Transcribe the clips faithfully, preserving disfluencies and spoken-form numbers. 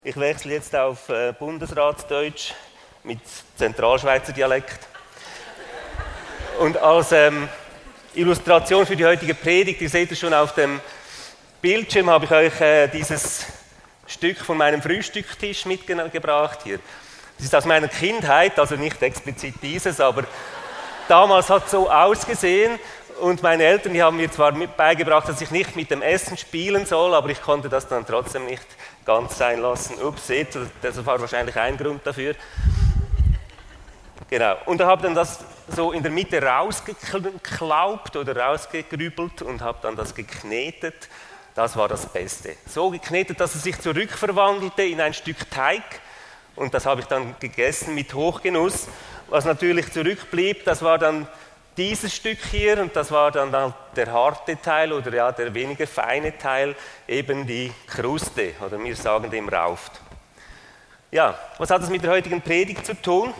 Ich wechsle jetzt auf äh, Bundesratsdeutsch mit Zentralschweizer Dialekt. Und als ähm, Illustration für die heutige Predigt, ihr seht es schon auf dem Bildschirm, habe ich euch äh, dieses Stück von meinem Frühstückstisch mitgebracht hier. Das ist aus meiner Kindheit, also nicht explizit dieses, aber damals hat es so ausgesehen. Und meine Eltern, die haben mir zwar mit beigebracht, dass ich nicht mit dem Essen spielen soll, aber ich konnte das dann trotzdem nicht ganz sein lassen. Ups, seht, das war wahrscheinlich ein Grund dafür. Genau. Und da habe dann das so in der Mitte rausgeklaubt oder rausgegrübelt und habe dann das geknetet. Das war das Beste. So geknetet, dass es sich zurückverwandelte in ein Stück Teig. Und das habe ich dann gegessen mit Hochgenuss. Was natürlich zurückblieb, das war dann dieses Stück hier, und das war dann der harte Teil oder ja, der weniger feine Teil, eben die Kruste, oder wir sagen dem Rauft. Ja, was hat das mit der heutigen Predigt zu tun?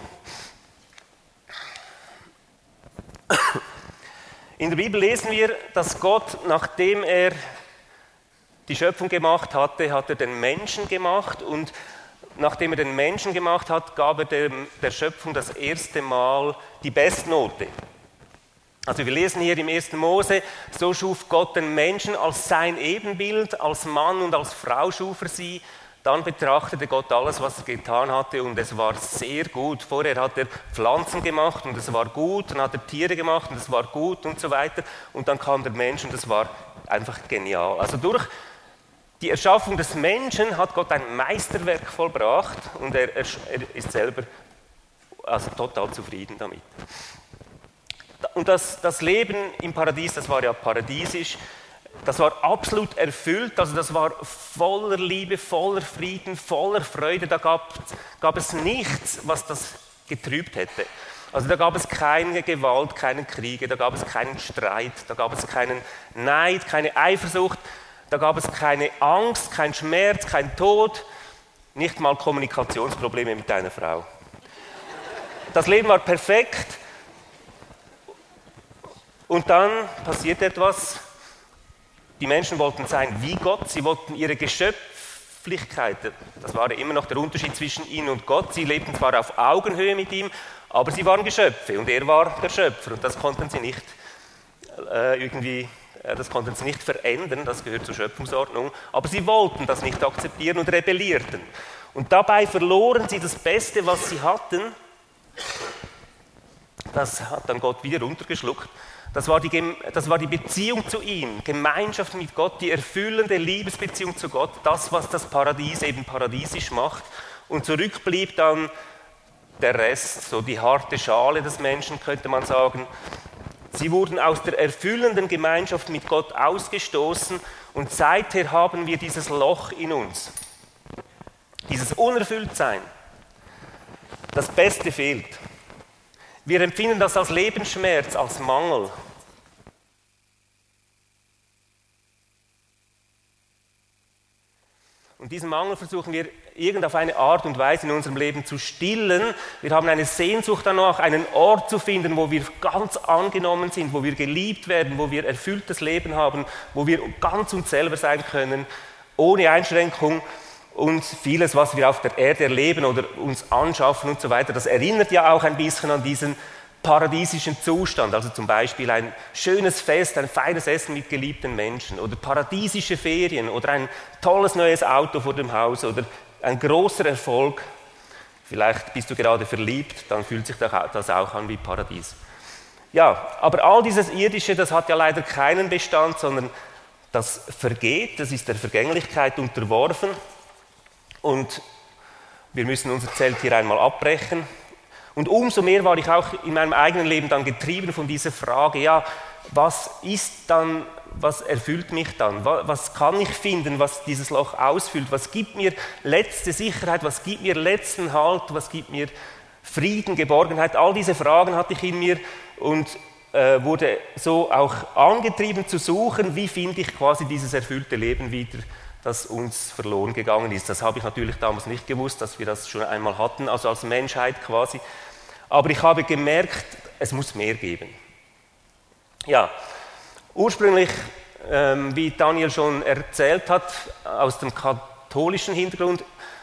In der Bibel lesen wir, dass Gott, nachdem er die Schöpfung gemacht hatte, hat er den Menschen gemacht, und nachdem er den Menschen gemacht hat, gab er der, der Schöpfung das erste Mal die Bestnote. Also wir lesen hier im ersten Mose, so schuf Gott den Menschen als sein Ebenbild, als Mann und als Frau schuf er sie. Dann betrachtete Gott alles, was er getan hatte, und es war sehr gut. Vorher hat er Pflanzen gemacht und es war gut, dann hat er Tiere gemacht und es war gut und so weiter. Und dann kam der Mensch und es war einfach genial. Also durch die Erschaffung des Menschen hat Gott ein Meisterwerk vollbracht, und er, er ist selber also total zufrieden damit. Und das, das Leben im Paradies, das war ja paradiesisch, das war absolut erfüllt, also das war voller Liebe, voller Frieden, voller Freude, da gab, gab es nichts, was das getrübt hätte. Also da gab es keine Gewalt, keinen Kriege, da gab es keinen Streit, da gab es keinen Neid, keine Eifersucht, da gab es keine Angst, keinen Schmerz, keinen Tod, nicht mal Kommunikationsprobleme mit deiner Frau. Das Leben war perfekt. Und dann passiert etwas. Die Menschen wollten sein wie Gott, sie wollten ihre Geschöpflichkeit, das war immer noch der Unterschied zwischen ihnen und Gott, sie lebten zwar auf Augenhöhe mit ihm, aber sie waren Geschöpfe und er war der Schöpfer, und das konnten sie nicht äh, irgendwie, äh, das konnten sie nicht verändern, das gehört zur Schöpfungsordnung, aber sie wollten das nicht akzeptieren und rebellierten. Und dabei verloren sie das Beste, was sie hatten. Das hat dann Gott wieder runtergeschluckt. Das war, die, das war die Beziehung zu ihm, Gemeinschaft mit Gott, die erfüllende Liebesbeziehung zu Gott, das, was das Paradies eben paradiesisch macht. Und zurück blieb dann der Rest, so die harte Schale des Menschen, könnte man sagen. Sie wurden aus der erfüllenden Gemeinschaft mit Gott ausgestoßen, und seither haben wir dieses Loch in uns, dieses Unerfülltsein. Das Beste fehlt. Wir empfinden das als Lebensschmerz, als Mangel. Und diesen Mangel versuchen wir irgend auf eine Art und Weise in unserem Leben zu stillen. Wir haben eine Sehnsucht danach, einen Ort zu finden, wo wir ganz angenommen sind, wo wir geliebt werden, wo wir erfülltes Leben haben, wo wir ganz uns selber sein können, ohne Einschränkung. Und vieles, was wir auf der Erde erleben oder uns anschaffen und so weiter, das erinnert ja auch ein bisschen an diesen paradiesischen Zustand. Also zum Beispiel ein schönes Fest, ein feines Essen mit geliebten Menschen oder paradiesische Ferien oder ein tolles neues Auto vor dem Haus oder ein großer Erfolg. Vielleicht bist du gerade verliebt, dann fühlt sich das auch an wie Paradies. Ja, aber all dieses Irdische, das hat ja leider keinen Bestand, sondern das vergeht, das ist der Vergänglichkeit unterworfen. Und wir müssen unser Zelt hier einmal abbrechen. Und umso mehr war ich auch in meinem eigenen Leben dann getrieben von dieser Frage, ja, was ist dann, was erfüllt mich dann? Was kann ich finden, was dieses Loch ausfüllt? Was gibt mir letzte Sicherheit? Was gibt mir letzten Halt? Was gibt mir Frieden, Geborgenheit? All diese Fragen hatte ich in mir und äh, wurde so auch angetrieben zu suchen, wie finde ich quasi dieses erfüllte Leben wieder, das uns verloren gegangen ist. Das habe ich natürlich damals nicht gewusst, dass wir das schon einmal hatten, also als Menschheit quasi. Aber ich habe gemerkt, es muss mehr geben. Ja, ursprünglich, ähm, wie Daniel schon erzählt hat, aus dem katholischen Hintergrund,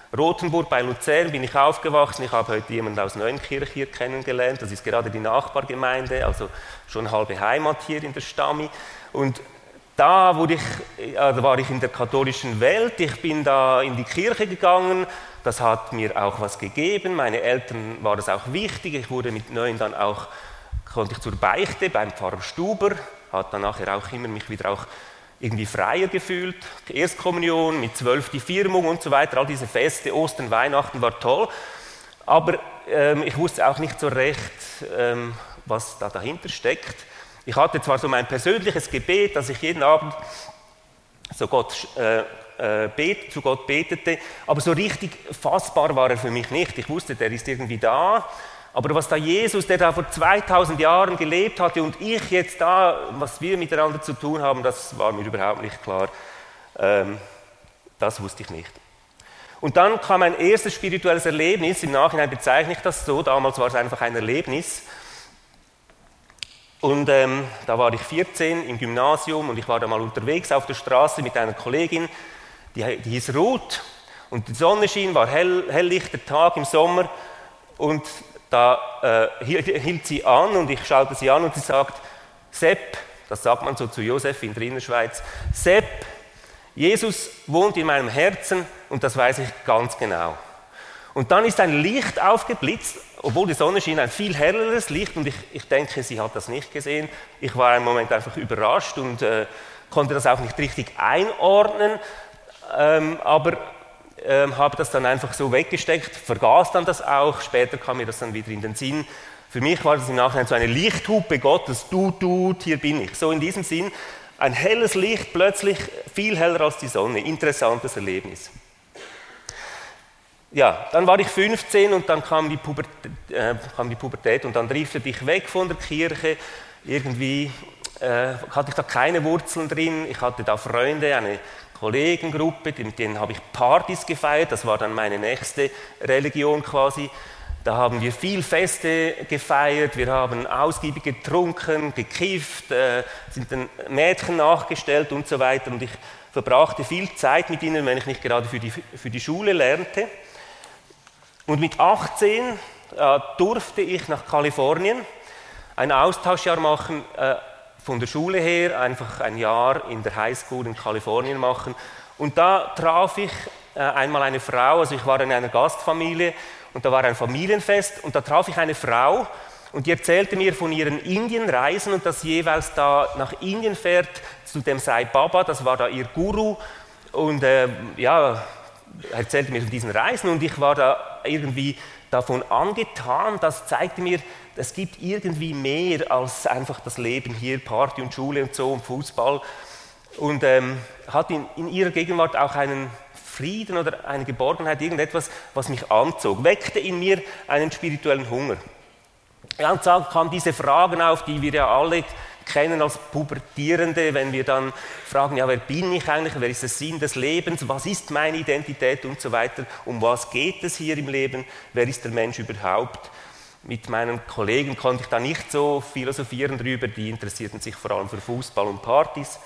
Rothenburg bei Luzern bin ich aufgewachsen. Ich habe heute jemanden aus Neuenkirch hier kennengelernt. Das ist gerade die Nachbargemeinde, also schon halbe Heimat hier in der Stami. Und da wurde ich, da war ich in der katholischen Welt. Ich bin da in die Kirche gegangen. Das hat mir auch was gegeben. Meine Eltern war das auch wichtig. Ich wurde mit neun dann auch, konnte ich zur Beichte beim Pfarrer Stuber. Hat dann nachher auch immer mich wieder auch irgendwie freier gefühlt, Erstkommunion, mit zwölf die Firmung und so weiter, all diese Feste, Ostern, Weihnachten war toll, aber ähm, ich wusste auch nicht so recht, ähm, was da dahinter steckt. Ich hatte zwar so mein persönliches Gebet, dass ich jeden Abend so Gott, äh, äh, bet, zu Gott betete, aber so richtig fassbar war er für mich nicht. Ich wusste, der ist irgendwie da. Aber was da Jesus, der da vor zweitausend Jahren gelebt hatte und ich jetzt da, was wir miteinander zu tun haben, das war mir überhaupt nicht klar. Ähm, das wusste ich nicht. Und dann kam ein erstes spirituelles Erlebnis, im Nachhinein bezeichne ich das so, damals war es einfach ein Erlebnis. Und ähm, da war ich vierzehn im Gymnasium und ich war da mal unterwegs auf der Straße mit einer Kollegin, die, die hieß Ruth. Und die Sonne schien, war hell, helllichter Tag im Sommer und da äh, hielt, hielt sie an und ich schaute sie an und sie sagt, Sepp, das sagt man so zu Josef in der Innerschweiz, Sepp, Jesus wohnt in meinem Herzen und das weiß ich ganz genau. Und dann ist ein Licht aufgeblitzt, obwohl die Sonne schien, ein viel helleres Licht und ich, ich denke, sie hat das nicht gesehen. Ich war einen Moment einfach überrascht und äh, konnte das auch nicht richtig einordnen, ähm, aber Ähm, habe das dann einfach so weggesteckt, vergaß dann das auch, später kam mir das dann wieder in den Sinn. Für mich war das im Nachhinein so eine Lichthupe Gottes, du, du, hier bin ich. So in diesem Sinn, ein helles Licht, plötzlich viel heller als die Sonne, interessantes Erlebnis. Ja, dann war ich fünfzehn und dann kam die Pubertät, äh, kam die Pubertät und dann drifte ich weg von der Kirche, irgendwie äh, hatte ich da keine Wurzeln drin, ich hatte da Freunde, eine Kollegengruppe, mit denen habe ich Partys gefeiert, das war dann meine nächste Religion quasi. Da haben wir viel Feste gefeiert, wir haben ausgiebig getrunken, gekifft, äh, sind den Mädchen nachgestellt und so weiter. Und ich verbrachte viel Zeit mit ihnen, wenn ich nicht gerade für die, für die Schule lernte. Und mit achtzehn äh, durfte ich nach Kalifornien ein Austauschjahr machen, äh, von der Schule her, einfach ein Jahr in der Highschool in Kalifornien machen. Und da traf ich äh, einmal eine Frau, also ich war in einer Gastfamilie und da war ein Familienfest und da traf ich eine Frau und die erzählte mir von ihren Indienreisen und dass sie jeweils da nach Indien fährt, zu dem Sai Baba, das war da ihr Guru und äh, ja, erzählte mir von diesen Reisen und ich war da irgendwie davon angetan, das zeigte mir, es gibt irgendwie mehr als einfach das Leben hier, Party und Schule und so und Fußball. Und ähm, hat in, in ihrer Gegenwart auch einen Frieden oder eine Geborgenheit, irgendetwas, was mich anzog, weckte in mir einen spirituellen Hunger. Ja, und dann kamen diese Fragen auf, die wir ja alle kennen als Pubertierende, wenn wir dann fragen, ja, wer bin ich eigentlich, wer ist der Sinn des Lebens, was ist meine Identität und so weiter, um was geht es hier im Leben, wer ist der Mensch überhaupt? Mit meinen Kollegen konnte ich da nicht so philosophieren drüber, die interessierten sich vor allem für Fußball und Partys.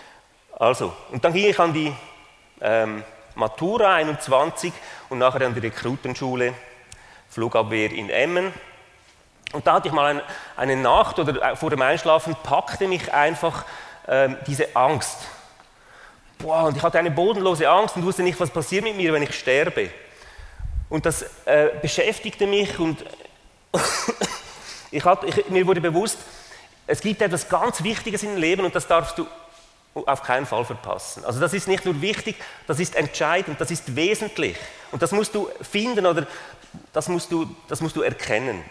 Also, und dann ging ich an die ähm, Matura einundzwanzig und nachher an die Rekrutenschule, Flugabwehr in Emmen. Und da hatte ich mal eine, eine Nacht oder vor dem Einschlafen packte mich einfach ähm, diese Angst. Boah, und ich hatte eine bodenlose Angst und wusste nicht, was passiert mit mir, wenn ich sterbe. Und das äh, beschäftigte mich und ich hatte, ich, mir wurde bewusst, es gibt etwas ganz Wichtiges im Leben und das darfst du auf keinen Fall verpassen. Also das ist nicht nur wichtig, das ist entscheidend, das ist wesentlich. Und das musst du finden oder das musst du, das musst du erkennen.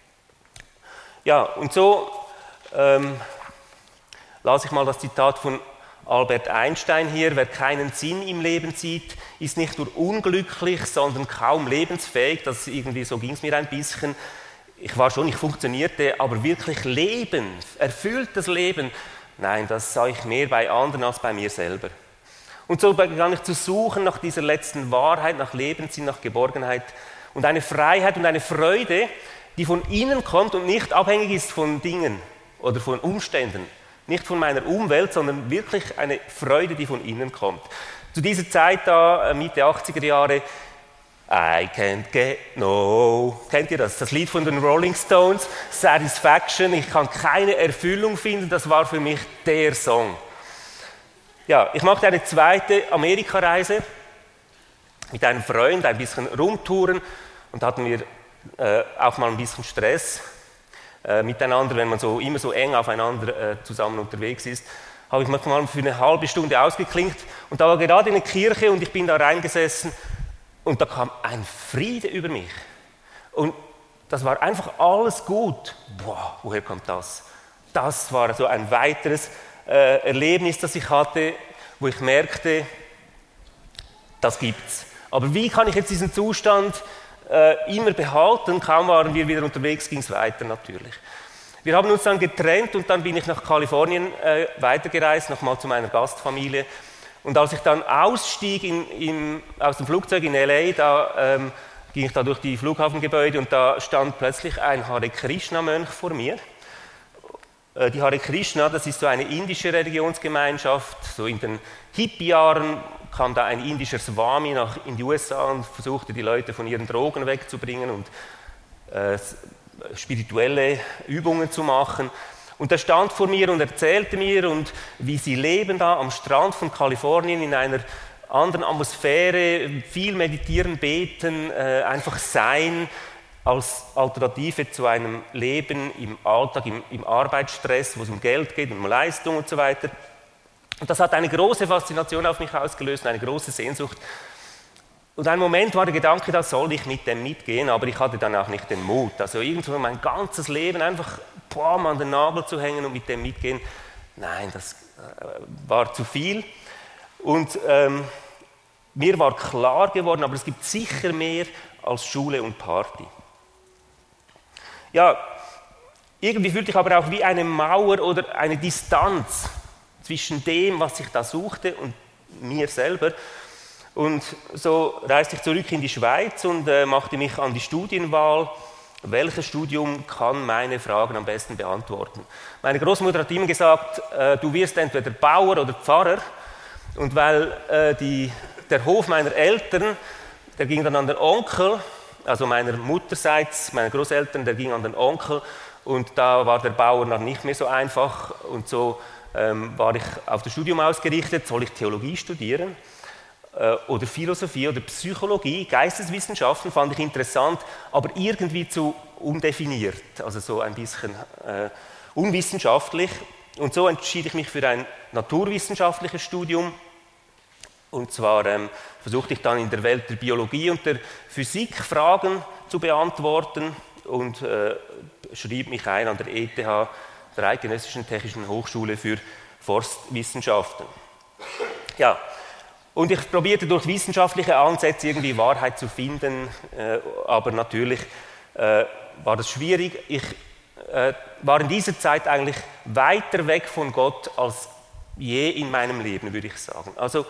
Ja, und so ähm, las ich mal das Zitat von Albert Einstein hier: Wer keinen Sinn im Leben sieht, ist nicht nur unglücklich, sondern kaum lebensfähig. Das irgendwie, so ging es mir ein bisschen. Ich war schon, ich funktionierte, aber wirklich Leben, erfülltes Leben, nein, das sah ich mehr bei anderen als bei mir selber. Und so begann ich zu suchen nach dieser letzten Wahrheit, nach Lebenssinn, nach Geborgenheit und eine Freiheit und eine Freude, die von innen kommt und nicht abhängig ist von Dingen oder von Umständen, nicht von meiner Umwelt, sondern wirklich eine Freude, die von innen kommt. Zu dieser Zeit, da Mitte achtziger Jahre, I can't get no. Kennt ihr das? Das Lied von den Rolling Stones, Satisfaction. Ich kann keine Erfüllung finden. Das war für mich der Song. Ja, ich machte eine zweite Amerikareise mit einem Freund, ein bisschen rumtouren und hatten wir äh, auch mal ein bisschen Stress äh, miteinander, wenn man so immer so eng aufeinander äh, zusammen unterwegs ist. Habe ich mich mal für eine halbe Stunde ausgeklinkt und da war gerade eine Kirche und ich bin da reingesessen und da kam ein Friede über mich. Und das war einfach alles gut. Boah, woher kommt das? Das war so ein weiteres äh, Erlebnis, das ich hatte, wo ich merkte, das gibt's. Aber wie kann ich jetzt diesen Zustand äh, immer behalten? Kaum waren wir wieder unterwegs, ging es weiter natürlich. Wir haben uns dann getrennt und dann bin ich nach Kalifornien äh, weitergereist, nochmal zu meiner Gastfamilie. Und als ich dann ausstieg in, in, aus dem Flugzeug in L A, da ähm, ging ich da durch die Flughafengebäude und da stand plötzlich ein Hare Krishna-Mönch vor mir. Äh, die Hare Krishna, das ist so eine indische Religionsgemeinschaft. So in den Hippie-Jahren kam da ein indischer Swami nach, in die U S A und versuchte die Leute von ihren Drogen wegzubringen und äh, spirituelle Übungen zu machen. Und er stand vor mir und erzählte mir, und wie sie leben da am Strand von Kalifornien in einer anderen Atmosphäre, viel meditieren, beten, äh, einfach sein, als Alternative zu einem Leben im Alltag, im, im Arbeitsstress, wo es um Geld geht, um Leistung und so weiter. Und das hat eine große Faszination auf mich ausgelöst, eine große Sehnsucht. Und einen Moment war der Gedanke, da soll ich mit dem mitgehen, aber ich hatte dann auch nicht den Mut. Also irgendwo mein ganzes Leben einfach boah, an den Nagel zu hängen und mit dem mitgehen, nein, das äh, war zu viel. Und ähm, mir war klar geworden, aber es gibt sicher mehr als Schule und Party. Ja, irgendwie fühlte ich aber auch wie eine Mauer oder eine Distanz zwischen dem, was ich da suchte, und mir selber. Und so reiste ich zurück in die Schweiz und äh, machte mich an die Studienwahl. Welches Studium kann meine Fragen am besten beantworten? Meine Großmutter hat immer gesagt, äh, du wirst entweder Bauer oder Pfarrer. Und weil äh, die, der Hof meiner Eltern, der ging dann an den Onkel, also meiner Mutterseits, meiner Großeltern, der ging an den Onkel. Und da war der Bauer noch nicht mehr so einfach. Und so ähm, war ich auf das Studium ausgerichtet. Soll ich Theologie studieren? Oder Philosophie oder Psychologie, Geisteswissenschaften fand ich interessant, aber irgendwie zu undefiniert, also so ein bisschen äh, unwissenschaftlich. Und so entschied ich mich für ein naturwissenschaftliches Studium. Und zwar ähm, versuchte ich dann in der Welt der Biologie und der Physik Fragen zu beantworten und äh, schrieb mich ein an der E T H, der Eidgenössischen Technischen Hochschule für Forstwissenschaften. Ja. Und ich probierte durch wissenschaftliche Ansätze irgendwie Wahrheit zu finden, äh, aber natürlich äh, war das schwierig. Ich äh, war in dieser Zeit eigentlich weiter weg von Gott als je in meinem Leben, würde ich sagen. Also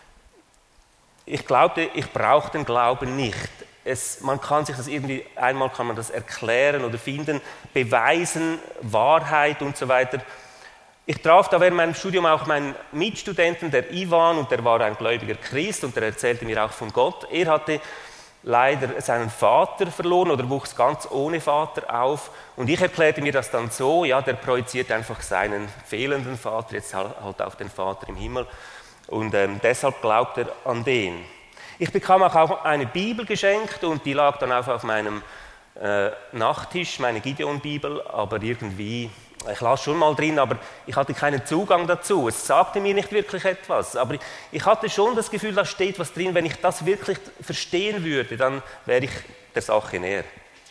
ich glaubte, ich brauche den Glauben nicht. Es, man kann sich das irgendwie, einmal kann man das erklären oder finden, beweisen, Wahrheit und so weiter. Ich traf da während meinem Studium auch meinen Mitstudenten, der Ivan, und der war ein gläubiger Christ und der erzählte mir auch von Gott. Er hatte leider seinen Vater verloren oder wuchs ganz ohne Vater auf, und ich erklärte mir das dann so, ja, der projiziert einfach seinen fehlenden Vater jetzt halt auf den Vater im Himmel, und ähm, deshalb glaubt er an den. Ich bekam auch eine Bibel geschenkt und die lag dann auch auf meinem äh, Nachttisch, meine Gideon-Bibel, aber irgendwie... Ich las schon mal drin, aber ich hatte keinen Zugang dazu. Es sagte mir nicht wirklich etwas. Aber ich hatte schon das Gefühl, da steht was drin. Wenn ich das wirklich verstehen würde, dann wäre ich der Sache näher.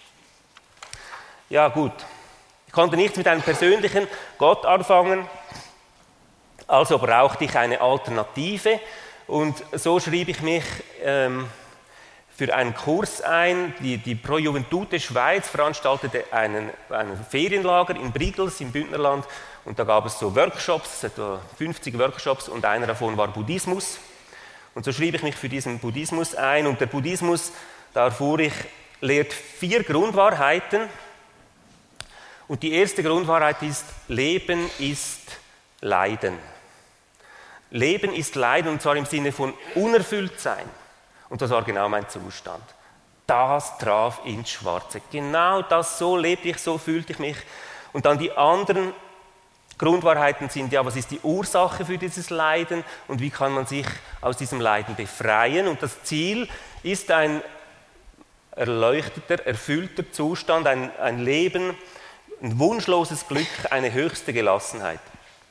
Ja, gut. Ich konnte nichts mit einem persönlichen Gott anfangen. Also brauchte ich eine Alternative. Und so schrieb ich mich ähm, für einen Kurs ein. Die, die Pro Juventute Schweiz veranstaltete einen, einen Ferienlager in Brigels im Bündnerland, und da gab es so Workshops, etwa fünfzig Workshops, und einer davon war Buddhismus. Und so schrieb ich mich für diesen Buddhismus ein, und der Buddhismus, da erfuhr ich, lehrt vier Grundwahrheiten, und die erste Grundwahrheit ist, Leben ist Leiden. Leben ist Leiden, und zwar im Sinne von unerfüllt sein. Und das war genau mein Zustand. das traf ins Schwarze. Genau das, so lebte ich, so fühlte ich mich. Und dann die anderen Grundwahrheiten sind, ja, was ist die Ursache für dieses Leiden und wie kann man sich aus diesem Leiden befreien? Und das Ziel ist ein erleuchteter, erfüllter Zustand, ein, ein Leben, ein wunschloses Glück, eine höchste Gelassenheit.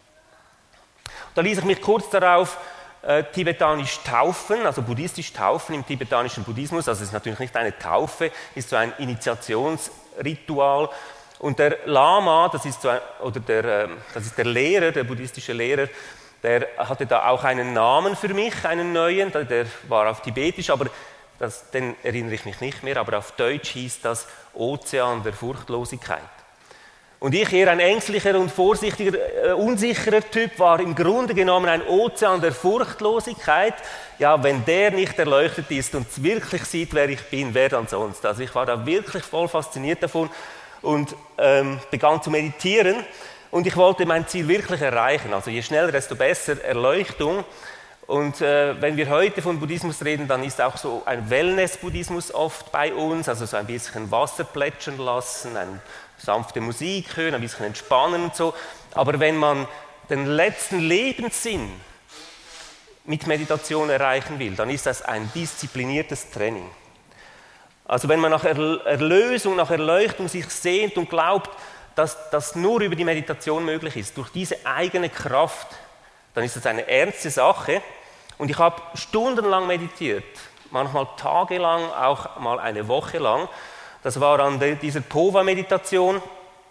Da ließ ich mich kurz darauf äh, tibetanisch taufen, also buddhistisch taufen im tibetanischen Buddhismus. Also es ist natürlich nicht eine Taufe, ist so ein Initiationsritual. Und der Lama, das ist, so ein, oder der, das ist der Lehrer, der buddhistische Lehrer, der hatte da auch einen Namen für mich, einen neuen, der war auf Tibetisch, aber das, den erinnere ich mich nicht mehr, aber auf Deutsch hieß das Ozean der Furchtlosigkeit. Und ich, eher ein ängstlicher und vorsichtiger, äh, unsicherer Typ, war im Grunde genommen ein Ozean der Furchtlosigkeit. Ja, wenn der nicht erleuchtet ist und wirklich sieht, wer ich bin, wer dann sonst? Also ich war da wirklich voll fasziniert davon und ähm, begann zu meditieren und ich wollte mein Ziel wirklich erreichen. Also je schneller, desto besser, Erleuchtung. Und äh, wenn wir heute von Buddhismus reden, dann ist auch so ein Wellness-Buddhismus oft bei uns, also so ein bisschen Wasser plätschern lassen, eine sanfte Musik hören, ein bisschen entspannen und so. Aber wenn man den letzten Lebenssinn mit Meditation erreichen will, dann ist das ein diszipliniertes Training. Also wenn man nach Erlösung, nach Erleuchtung sich sehnt und glaubt, dass das nur über die Meditation möglich ist, durch diese eigene Kraft, dann ist das eine ernste Sache. Und ich habe stundenlang meditiert, manchmal tagelang, auch mal eine Woche lang. Das war an dieser Pova-Meditation.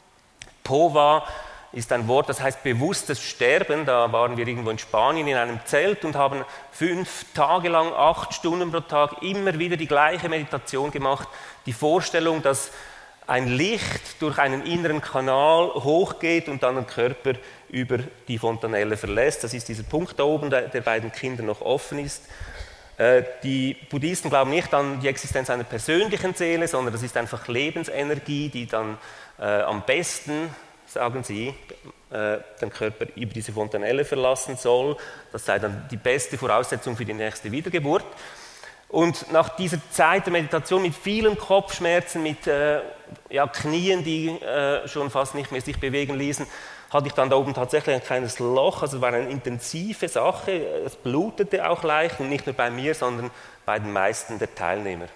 Pova ist ein Wort, das heißt bewusstes Sterben. Da waren wir irgendwo in Spanien in einem Zelt und haben fünf Tage lang, acht Stunden pro Tag immer wieder die gleiche Meditation gemacht. Die Vorstellung, dass ein Licht durch einen inneren Kanal hochgeht und dann den Körper über die Fontanelle verlässt. Das ist dieser Punkt da oben, der, der bei den Kindern noch offen ist. Äh, die Buddhisten glauben nicht an die Existenz einer persönlichen Seele, sondern das ist einfach Lebensenergie, die dann äh, am besten, sagen sie, äh, den Körper über diese Fontanelle verlassen soll. Das sei dann die beste Voraussetzung für die nächste Wiedergeburt. Und nach dieser Zeit der Meditation mit vielen Kopfschmerzen, mit äh, ja, Knien, die äh, schon fast nicht mehr sich bewegen ließen, hatte ich dann da oben tatsächlich ein kleines Loch. Also es war eine intensive Sache. Es blutete auch leicht und nicht nur bei mir, sondern bei den meisten der Teilnehmer.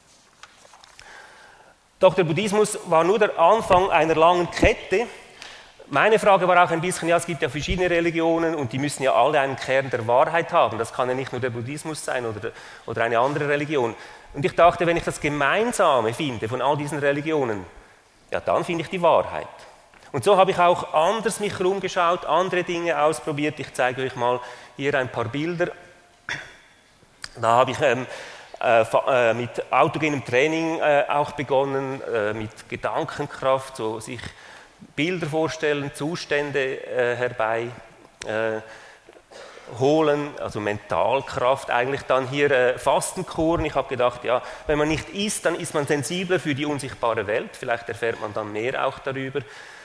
Doch der Buddhismus war nur der Anfang einer langen Kette. Meine Frage war auch ein bisschen, ja, es gibt ja verschiedene Religionen und die müssen ja alle einen Kern der Wahrheit haben. Das kann ja nicht nur der Buddhismus sein oder, oder eine andere Religion. Und ich dachte, wenn ich das Gemeinsame finde von all diesen Religionen, ja, dann finde ich die Wahrheit. Und so habe ich auch anders mich herumgeschaut, andere Dinge ausprobiert. Ich zeige euch mal hier ein paar Bilder. Da habe ich ähm, äh, mit autogenem Training äh, auch begonnen, äh, mit Gedankenkraft, so sich Bilder vorstellen, Zustände äh, herbei äh, holen, also Mentalkraft, eigentlich dann hier äh, Fastenkuren. Ich habe gedacht, ja, wenn man nicht isst, dann ist man sensibler für die unsichtbare Welt, vielleicht erfährt man dann mehr auch darüber.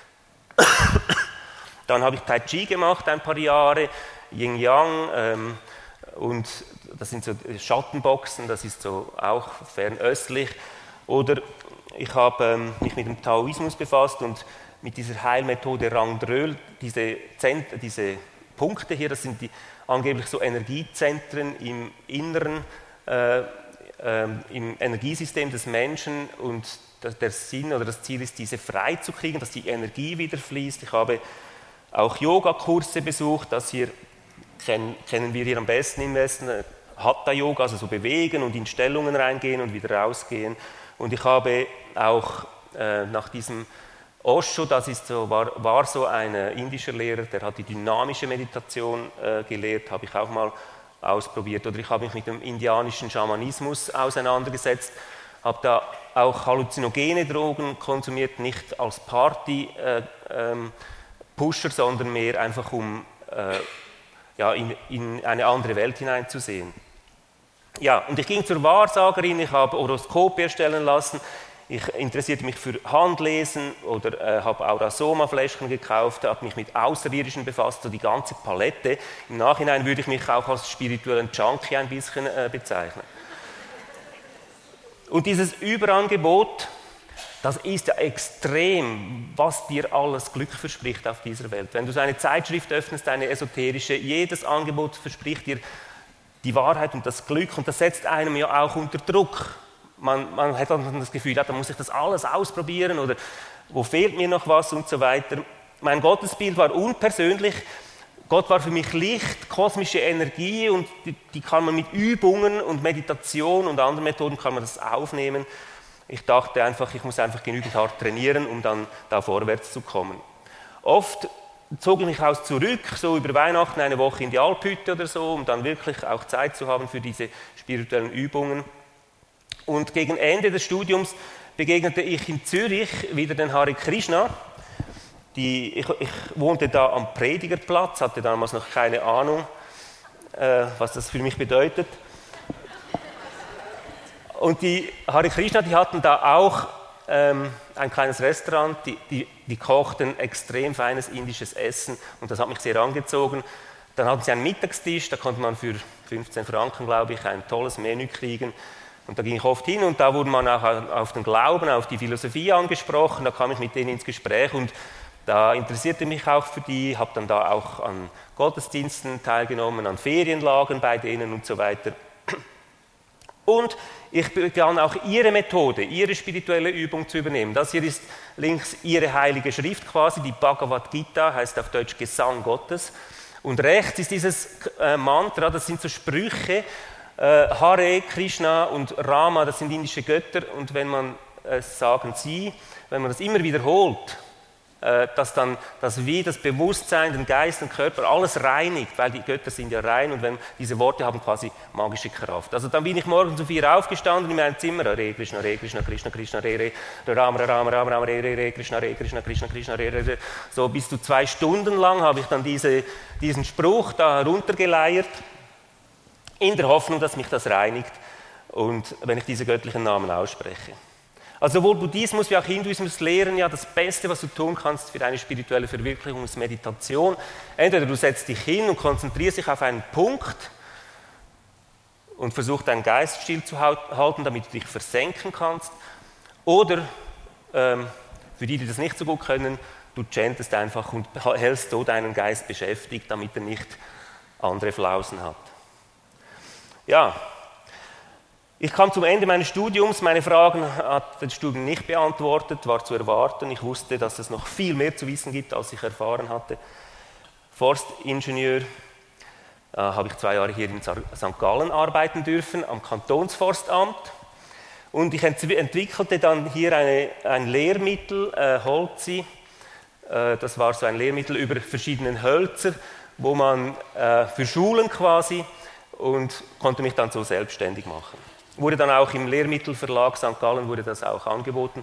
Dann habe ich Tai Chi gemacht, ein paar Jahre, Yin Yang, ähm, und das sind so Schattenboxen, das ist so auch fernöstlich. Oder ich habe ähm, mich mit dem Taoismus befasst und mit dieser Heilmethode Rang Dröl, diese, Zent- diese Punkte hier, das sind die angeblich so Energiezentren im Inneren, äh, äh, im Energiesystem des Menschen, und der Sinn oder das Ziel ist, diese frei zu kriegen, dass die Energie wieder fließt. Ich habe auch Yogakurse besucht, das hier kennen, kennen wir hier am besten im Westen, Hatha-Yoga, also so bewegen und in Stellungen reingehen und wieder rausgehen. Und ich habe auch äh, nach diesem Osho, das ist so, war, war so ein indischer Lehrer, der hat die dynamische Meditation äh, gelehrt, habe ich auch mal ausprobiert. Oder ich habe mich mit dem indianischen Schamanismus auseinandergesetzt, habe da auch halluzinogene Drogen konsumiert, nicht als Party-Pusher, äh, ähm, sondern mehr einfach um äh, ja, in, in eine andere Welt hineinzusehen. Ja, und ich ging zur Wahrsagerin, ich habe Horoskope erstellen lassen, ich interessierte mich für Handlesen oder äh, habe Aurasoma-Fläschchen gekauft, habe mich mit Außerirdischen befasst, so die ganze Palette. Im Nachhinein würde ich mich auch als spirituellen Junkie ein bisschen äh, bezeichnen. Und dieses Überangebot, das ist ja extrem, was dir alles Glück verspricht auf dieser Welt. Wenn du so eine Zeitschrift öffnest, eine esoterische, jedes Angebot verspricht dir die Wahrheit und das Glück und das setzt einem ja auch unter Druck. Man, man hat dann das Gefühl, ja, da muss ich das alles ausprobieren oder wo fehlt mir noch was und so weiter. Mein Gottesbild war unpersönlich. Gott war für mich Licht, kosmische Energie und die, die kann man mit Übungen und Meditation und anderen Methoden kann man das aufnehmen. Ich dachte einfach, ich muss einfach genügend hart trainieren, um dann da vorwärts zu kommen. Oft zog ich mich auch zurück, so über Weihnachten eine Woche in die Alphütte oder so, um dann wirklich auch Zeit zu haben für diese spirituellen Übungen. Und gegen Ende des Studiums begegnete ich in Zürich wieder den Hare Krishna. Die, ich, ich wohnte da am Predigerplatz, hatte damals noch keine Ahnung, äh, was das für mich bedeutet. Und die Hare Krishna, die hatten da auch ähm, ein kleines Restaurant, die, die, die kochten extrem feines indisches Essen und das hat mich sehr angezogen. Dann hatten sie einen Mittagstisch, da konnte man für fünfzehn Franken, glaube ich, ein tolles Menü kriegen. Und da ging ich oft hin und da wurde man auch auf den Glauben, auf die Philosophie angesprochen, da kam ich mit denen ins Gespräch und da interessierte mich auch für die, habe dann da auch an Gottesdiensten teilgenommen, an Ferienlagern bei denen und so weiter. Und ich begann auch ihre Methode, ihre spirituelle Übung zu übernehmen. Das hier ist links ihre heilige Schrift quasi, die Bhagavad Gita, heißt auf Deutsch Gesang Gottes. Und rechts ist dieses äh, Mantra, das sind so Sprüche, äh, Hare, Krishna und Rama, das sind indische Götter. Und wenn man, äh, sagen sie, wenn man das immer wiederholt, dass dann das wie das Bewusstsein, den Geist, den Körper, alles reinigt, weil die Götter sind ja rein und wenn diese Worte haben quasi magische Kraft. Also dann bin ich morgens um vier aufgestanden in meinem Zimmer, Hare Krishna, Hare Krishna, Krishna Krishna, Hare Hare, Ram Ram Ram Ram, Hare Hare, Krishna Hare Krishna, Krishna Krishna, Hare Hare. So bis zu zwei Stunden lang habe ich dann diese, diesen Spruch da heruntergeleiert, in der Hoffnung, dass mich das reinigt und wenn ich diese göttlichen Namen ausspreche. Also sowohl Buddhismus wie auch Hinduismus lehren ja, das Beste, was du tun kannst für deine spirituelle Verwirklichung, ist Meditation. Entweder du setzt dich hin und konzentrierst dich auf einen Punkt und versuchst deinen Geist stillzuhalten, damit du dich versenken kannst. Oder, ähm, für die, die das nicht so gut können, du chantest einfach und hältst so deinen Geist beschäftigt, damit er nicht andere Flausen hat. Ja. Ich kam zum Ende meines Studiums, meine Fragen hat das Studium nicht beantwortet, war zu erwarten. Ich wusste, dass es noch viel mehr zu wissen gibt, als ich erfahren hatte. Forstingenieur, äh, habe ich zwei Jahre hier in Sankt Gallen arbeiten dürfen, am Kantonsforstamt. Und ich ent- entwickelte dann hier eine, ein Lehrmittel, äh, Holzi. Äh, das war so ein Lehrmittel über verschiedene Hölzer, wo man äh, für Schulen quasi, und konnte mich dann so selbstständig machen. Wurde dann auch im Lehrmittelverlag Sankt Gallen wurde das auch angeboten.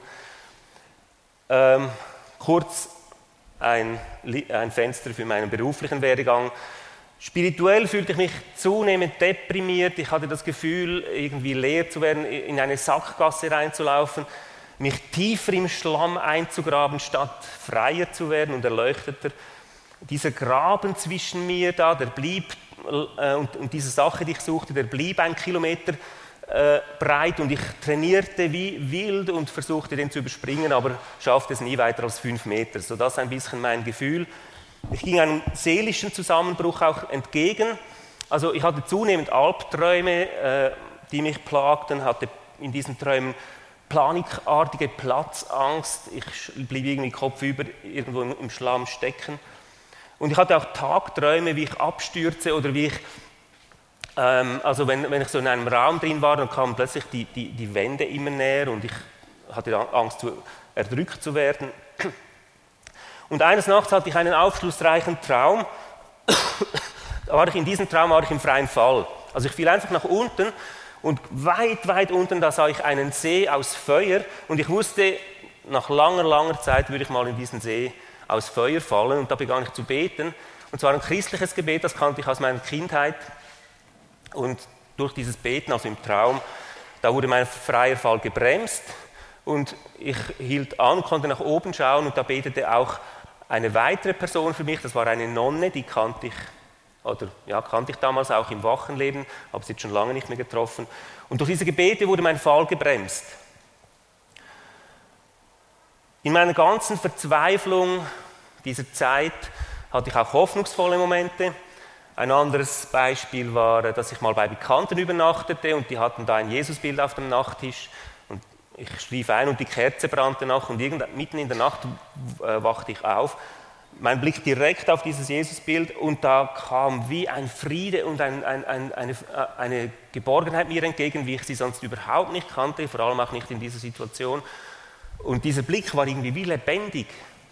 Ähm, kurz ein, ein Fenster für meinen beruflichen Werdegang. Spirituell fühlte ich mich zunehmend deprimiert. Ich hatte das Gefühl, irgendwie leer zu werden, in eine Sackgasse reinzulaufen, mich tiefer im Schlamm einzugraben, statt freier zu werden und erleuchteter. Dieser Graben zwischen mir da, der blieb, äh, und, und diese Sache, die ich suchte, der blieb ein Kilometer Äh, breit und ich trainierte wie wild und versuchte den zu überspringen, aber schaffte es nie weiter als fünf Meter. So das ist ein bisschen mein Gefühl. Ich ging einem seelischen Zusammenbruch auch entgegen. Also ich hatte zunehmend Albträume, äh, die mich plagten, hatte in diesen Träumen panikartige Platzangst. Ich blieb irgendwie kopfüber irgendwo im Schlamm stecken. Und ich hatte auch Tagträume, wie ich abstürze oder wie ich Also wenn, wenn ich so in einem Raum drin war, dann kamen plötzlich die, die, die Wände immer näher und ich hatte Angst, zu, erdrückt zu werden. Und eines Nachts hatte ich einen aufschlussreichen Traum. Da war ich, in diesem Traum war ich im freien Fall. Also ich fiel einfach nach unten und weit, weit unten, da sah ich einen See aus Feuer und ich wusste, nach langer, langer Zeit würde ich mal in diesen See aus Feuer fallen und da begann ich zu beten. Und zwar ein christliches Gebet, das kannte ich aus meiner Kindheit. Und durch dieses Beten, also im Traum, da wurde mein freier Fall gebremst und ich hielt an, konnte nach oben schauen und da betete auch eine weitere Person für mich, das war eine Nonne, die kannte ich oder ja, kannte ich damals auch im Wachenleben, habe sie jetzt schon lange nicht mehr getroffen. Und durch diese Gebete wurde mein Fall gebremst. In meiner ganzen Verzweiflung dieser Zeit hatte ich auch hoffnungsvolle Momente. Ein anderes Beispiel war, dass ich mal bei Bekannten übernachtete und die hatten da ein Jesusbild auf dem Nachttisch. Und ich schlief ein und die Kerze brannte noch und mitten in der Nacht äh, wachte ich auf. Mein Blick direkt auf dieses Jesusbild und da kam wie ein Friede und ein, ein, ein, eine, eine Geborgenheit mir entgegen, wie ich sie sonst überhaupt nicht kannte, vor allem auch nicht in dieser Situation. Und dieser Blick war irgendwie wie lebendig.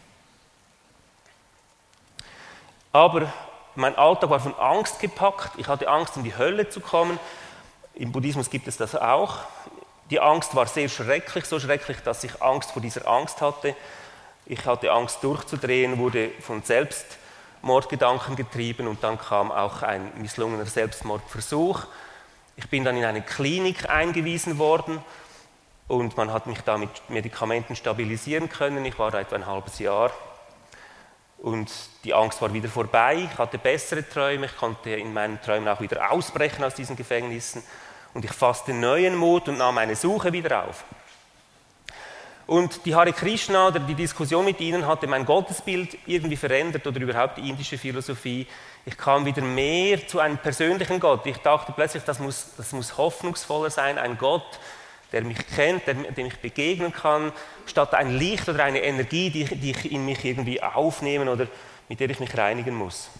Aber mein Alltag war von Angst gepackt. Ich hatte Angst, in die Hölle zu kommen. Im Buddhismus gibt es das auch. Die Angst war sehr schrecklich, so schrecklich, dass ich Angst vor dieser Angst hatte. Ich hatte Angst durchzudrehen, wurde von Selbstmordgedanken getrieben und dann kam auch ein misslungener Selbstmordversuch. Ich bin dann in eine Klinik eingewiesen worden und man hat mich da mit Medikamenten stabilisieren können. Ich war da etwa ein halbes Jahr und die Angst war wieder vorbei. Ich hatte bessere Träume, ich konnte in meinen Träumen auch wieder ausbrechen aus diesen Gefängnissen und ich fasste neuen Mut und nahm meine Suche wieder auf. Und die Hare Krishna oder die Diskussion mit ihnen hatte mein Gottesbild irgendwie verändert oder überhaupt die indische Philosophie. Ich kam wieder mehr zu einem persönlichen Gott. Ich dachte plötzlich, das muss, das muss hoffnungsvoller sein, ein Gott, der mich kennt, der, dem ich begegnen kann, statt ein Licht oder eine Energie, die, die ich in mich irgendwie aufnehmen oder mit der ich mich reinigen muss.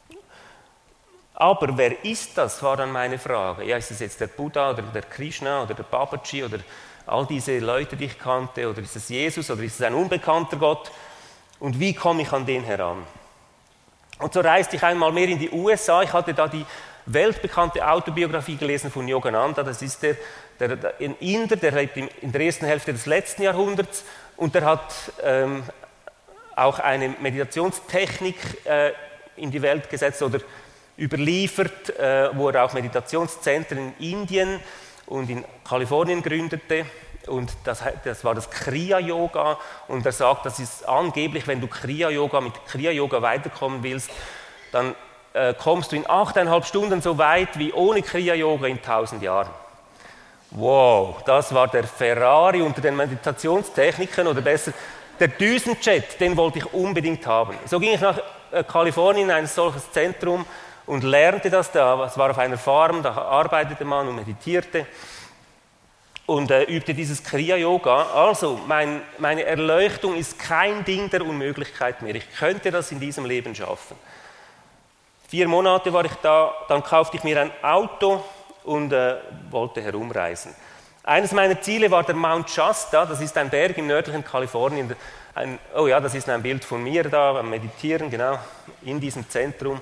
Aber wer ist das, war dann meine Frage. Ja, ist es jetzt der Buddha oder der Krishna oder der Babaji oder all diese Leute, die ich kannte, oder ist es Jesus, oder ist es ein unbekannter Gott? Und wie komme ich an den heran? Und so reiste ich einmal mehr in die U S A. Ich hatte da die weltbekannte Autobiografie gelesen von Yogananda. Das ist der, der, der ein Inder, der lebt in der ersten Hälfte des letzten Jahrhunderts und der hat ähm, auch eine Meditationstechnik äh, in die Welt gesetzt oder überliefert, äh, wo er auch Meditationszentren in Indien und in Kalifornien gründete und das, das war das Kriya-Yoga und er sagt, das ist angeblich, wenn du Kriya-Yoga mit Kriya-Yoga weiterkommen willst, dann äh, kommst du in achteinhalb Stunden so weit wie ohne Kriya-Yoga in tausend Jahren. Wow, das war der Ferrari unter den Meditationstechniken oder besser der Düsenjet, den wollte ich unbedingt haben. So ging ich nach äh, Kalifornien in ein solches Zentrum und lernte das da. Es war auf einer Farm, da arbeitete man und meditierte und äh, übte dieses Kriya-Yoga. Also, mein, meine Erleuchtung ist kein Ding der Unmöglichkeit mehr. Ich könnte das in diesem Leben schaffen. Vier Monate war ich da, dann kaufte ich mir ein Auto und äh, wollte herumreisen. Eines meiner Ziele war der Mount Shasta, das ist ein Berg im nördlichen Kalifornien. Ein, oh ja, das ist ein Bild von mir da, beim Meditieren, genau, in diesem Zentrum.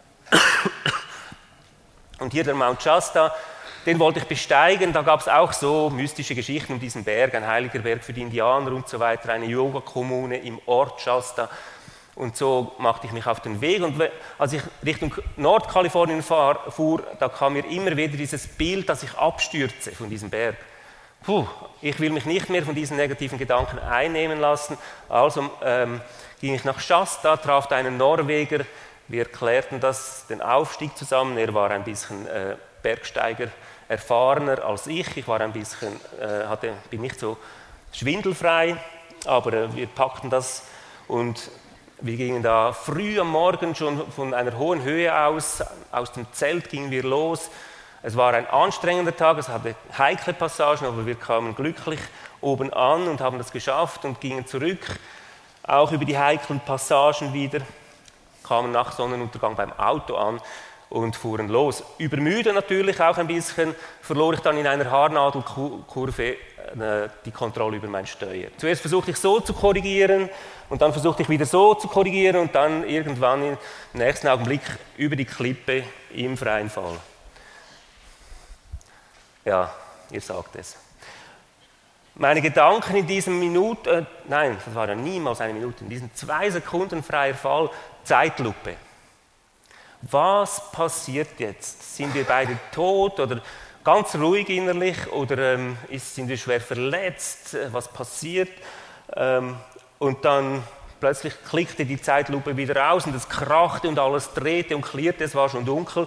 Und hier der Mount Shasta, den wollte ich besteigen, da gab es auch so mystische Geschichten um diesen Berg, ein heiliger Berg für die Indianer und so weiter, eine Yoga-Kommune im Ort Shasta. Und so machte ich mich auf den Weg und als ich Richtung Nordkalifornien fahr, fuhr, da kam mir immer wieder dieses Bild, dass ich abstürze von diesem Berg. Puh, ich will mich nicht mehr von diesen negativen Gedanken einnehmen lassen, also ähm, ging ich nach Shasta, traf da einen Norweger. Wir klärten das, den Aufstieg zusammen. Er war ein bisschen äh, Bergsteiger erfahrener als ich. Ich war ein bisschen, äh, hatte, bin nicht so schwindelfrei, aber äh, wir packten das und wir gingen da früh am Morgen schon von einer hohen Höhe aus. Aus dem Zelt gingen wir los. Es war ein anstrengender Tag, es hatte heikle Passagen, aber wir kamen glücklich oben an und haben das geschafft und gingen zurück, auch über die heiklen Passagen wieder. Kamen nach Sonnenuntergang beim Auto an und fuhren los. Übermüde natürlich auch ein bisschen, verlor ich dann in einer Haarnadelkurve äh, die Kontrolle über mein Steuer. Zuerst versuchte ich so zu korrigieren und dann versuchte ich wieder so zu korrigieren und dann irgendwann im nächsten Augenblick über die Klippe im freien Fall. Ja, ihr sagt es. Meine Gedanken in diesem Minute, äh, nein, das war ja niemals eine Minute, in diesen zwei Sekunden freier Fall, Zeitlupe. Was passiert jetzt? Sind wir beide tot oder ganz ruhig innerlich oder ähm, ist, sind wir schwer verletzt? Was passiert? Ähm, und dann plötzlich klickte die Zeitlupe wieder aus und es krachte und alles drehte und klirrte, es war schon dunkel.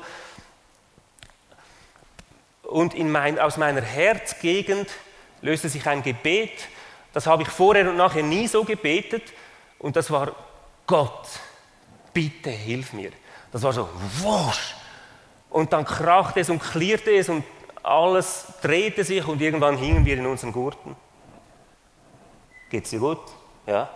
Und in mein, aus meiner Herzgegend löste sich ein Gebet, das habe ich vorher und nachher nie so gebetet, und das war: Gott, bitte hilf mir. Das war so, wusch. Und dann krachte es und klirrte es und alles drehte sich und irgendwann hingen wir in unseren Gurten. Geht's dir gut? Ja.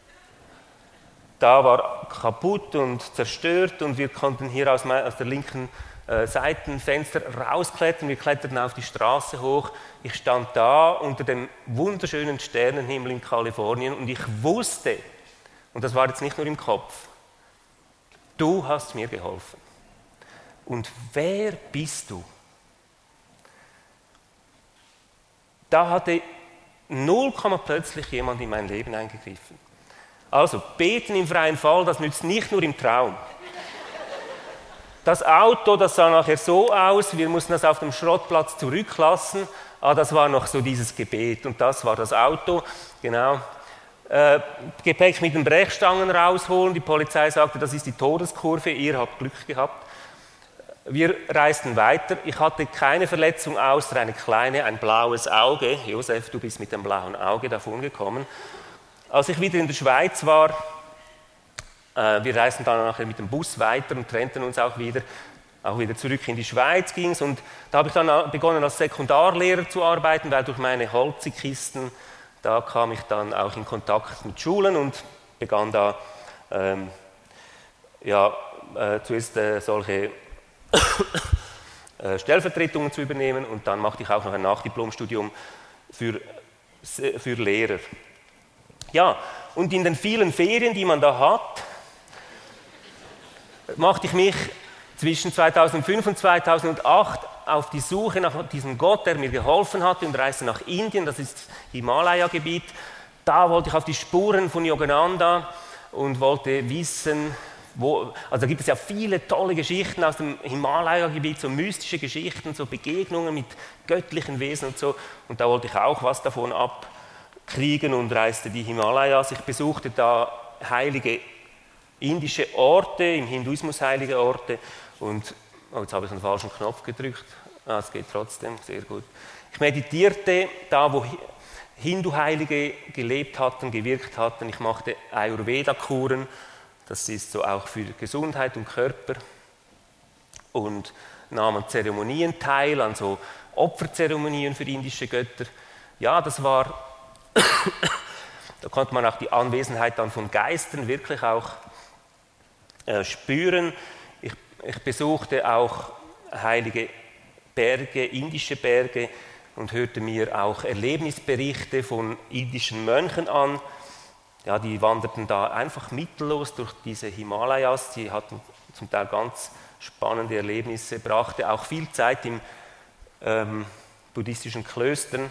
Da war kaputt und zerstört und wir konnten hier aus, aus der linken äh, Seitenfenster rausklettern. Wir kletterten auf die Straße hoch. Ich stand da unter dem wunderschönen Sternenhimmel in Kalifornien und ich wusste, und das war jetzt nicht nur im Kopf, du hast mir geholfen. Und wer bist du? Da hatte null Komma plötzlich jemand in mein Leben eingegriffen. Also, beten im freien Fall, das nützt nicht nur im Traum. Das Auto, das sah nachher so aus, wir mussten das auf dem Schrottplatz zurücklassen. Ah, das war noch so dieses Gebet und das war das Auto, genau. Äh, Gepäck mit den Brechstangen rausholen, die Polizei sagte, das ist die Todeskurve, ihr habt Glück gehabt. Wir reisten weiter, ich hatte keine Verletzung außer eine kleine, ein blaues Auge. Josef, du bist mit dem blauen Auge davon gekommen. Als ich wieder in der Schweiz war, äh, wir reisten dann nachher mit dem Bus weiter und trennten uns auch wieder, auch wieder zurück in die Schweiz ging's, und da habe ich dann begonnen als Sekundarlehrer zu arbeiten, weil durch meine Holzkisten, da kam ich dann auch in Kontakt mit Schulen und begann da ähm, ja, äh, zuerst äh, solche Stellvertretungen zu übernehmen, und dann machte ich auch noch ein Nachdiplomstudium für, für Lehrer. Ja, und in den vielen Ferien, die man da hat, machte ich mich zwischen zweitausendfünf und zweitausendacht auf die Suche nach diesem Gott, der mir geholfen hatte, und reiste nach Indien, das ist das Himalaya-Gebiet. Da wollte ich auf die Spuren von Yogananda und wollte wissen, Wo, also da gibt es ja viele tolle Geschichten aus dem Himalaya-Gebiet, so mystische Geschichten, so Begegnungen mit göttlichen Wesen und so. Und da wollte ich auch was davon abkriegen und reiste die Himalayas. Ich besuchte da heilige indische Orte, im Hinduismus heilige Orte. Und oh, jetzt habe ich einen falschen Knopf gedrückt. Ah, es geht trotzdem, sehr gut. Ich meditierte da, wo Hindu-Heilige gelebt hatten, gewirkt hatten. Ich machte Ayurveda-Kuren. Das ist so auch für Gesundheit und Körper, und nahm an Zeremonien teil, an so Opferzeremonien für indische Götter. Ja, das war, da konnte man auch die Anwesenheit dann von Geistern wirklich auch äh, spüren. Ich, ich besuchte auch heilige Berge, indische Berge, und hörte mir auch Erlebnisberichte von indischen Mönchen an. Ja, die wanderten da einfach mittellos durch diese Himalayas. Sie hatten zum Teil ganz spannende Erlebnisse, brachte auch viel Zeit in ähm, buddhistischen Klöstern.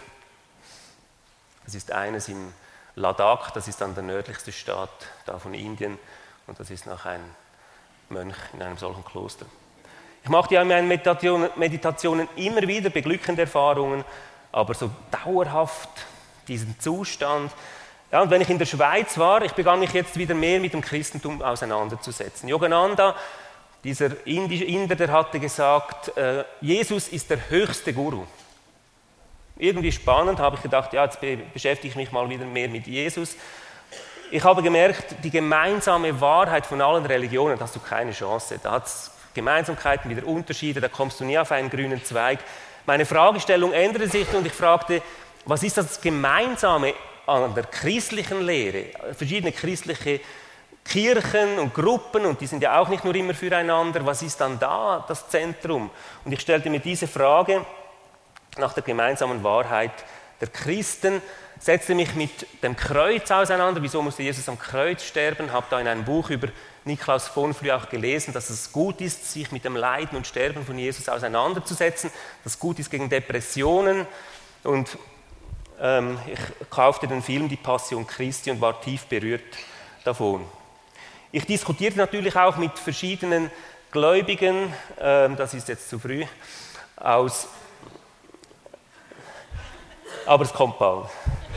Das ist eines im Ladakh, das ist dann der nördlichste Staat da von Indien, und das ist noch ein Mönch in einem solchen Kloster. Ich machte ja in meinen Meditation, Meditationen immer wieder beglückende Erfahrungen, aber so dauerhaft diesen Zustand. Ja, und wenn ich in der Schweiz war, ich begann mich jetzt wieder mehr mit dem Christentum auseinanderzusetzen. Yogananda, dieser Inder, der hatte gesagt, äh, Jesus ist der höchste Guru. Irgendwie spannend, habe ich gedacht, ja, jetzt be- beschäftige ich mich mal wieder mehr mit Jesus. Ich habe gemerkt, die gemeinsame Wahrheit von allen Religionen, da hast du keine Chance. Da hat es Gemeinsamkeiten, wieder Unterschiede, da kommst du nie auf einen grünen Zweig. Meine Fragestellung änderte sich und ich fragte, was ist das Gemeinsame an der christlichen Lehre? Verschiedene christliche Kirchen und Gruppen, und die sind ja auch nicht nur immer füreinander. Was ist dann da das Zentrum? Und ich stellte mir diese Frage nach der gemeinsamen Wahrheit der Christen, setzte mich mit dem Kreuz auseinander. Wieso musste Jesus am Kreuz sterben? Habe da in einem Buch über Niklaus von Flüe auch gelesen, dass es gut ist, sich mit dem Leiden und Sterben von Jesus auseinanderzusetzen, dass es gut ist gegen Depressionen. Und ähm, ich kaufte den Film Die Passion Christi und war tief berührt davon. Ich diskutierte natürlich auch mit verschiedenen Gläubigen, ähm, das ist jetzt zu früh, aus, aber es kommt bald,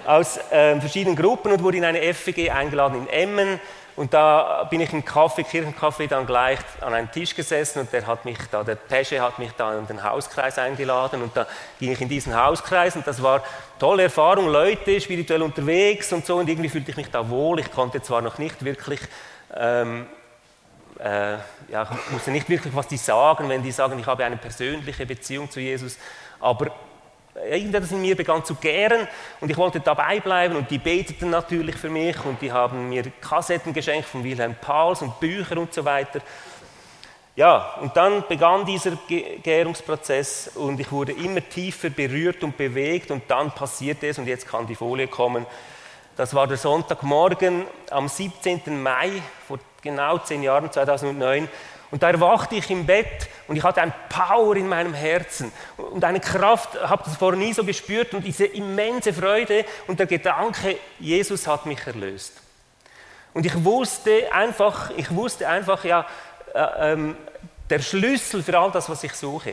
aus äh, verschiedenen Gruppen und wurde in eine F W G eingeladen in Emmen. Und da bin ich im Café, Kirchencafé dann gleich an einen Tisch gesessen und der hat mich da, der Pesche hat mich da in den Hauskreis eingeladen und da ging ich in diesen Hauskreis und das war tolle Erfahrung, Leute spirituell unterwegs und so und irgendwie fühlte ich mich da wohl. Ich konnte zwar noch nicht wirklich, ähm, äh, ja, ich wusste nicht wirklich, was die sagen, wenn die sagen, ich habe eine persönliche Beziehung zu Jesus, aber irgendetwas in mir begann zu gären und ich wollte dabei bleiben und die beteten natürlich für mich und die haben mir Kassetten geschenkt von Wilhelm Pauls und Bücher und so weiter. Ja, und dann begann dieser Gärungsprozess und ich wurde immer tiefer berührt und bewegt und dann passierte es und jetzt kann die Folie kommen. Das war der Sonntagmorgen am siebzehnten Mai vor genau zehn Jahren, zweitausendneun. Und da erwachte ich im Bett und ich hatte ein Power in meinem Herzen und eine Kraft, habe das vorher nie so gespürt und diese immense Freude und der Gedanke, Jesus hat mich erlöst. Und ich wusste einfach, ich wusste einfach, ja, äh, ähm, der Schlüssel für all das, was ich suche,